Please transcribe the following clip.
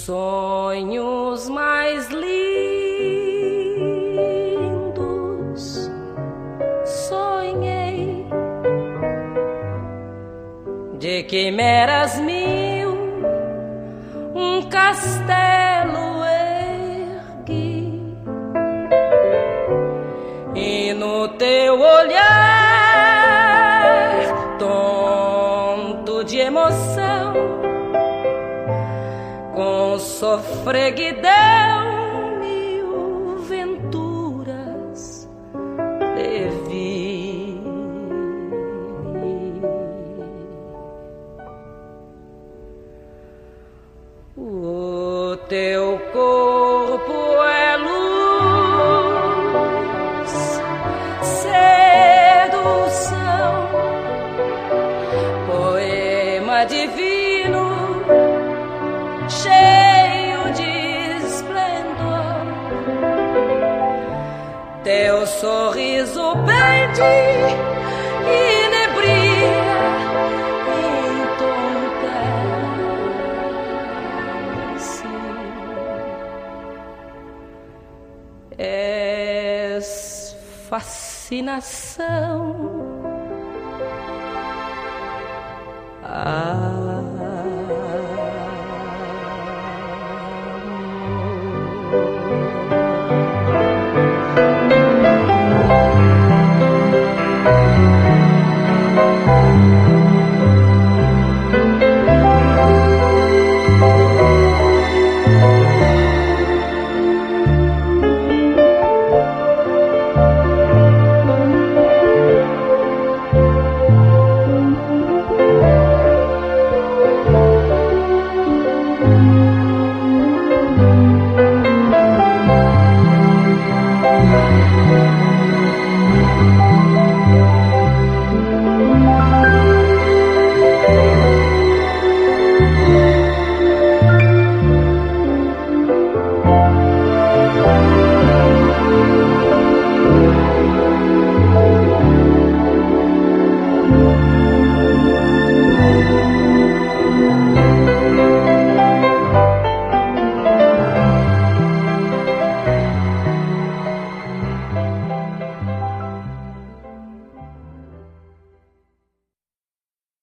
sonhos mais lindos sonhei, de quimeras mil um castelo ergui, e no teu olhar tonto de emoção, com sofreguidão mil venturas levi. O teu corpo é luz, sedução, poema divino, cheio de esplendor. Teu sorriso pende, inebria, entorpece. És fascinação,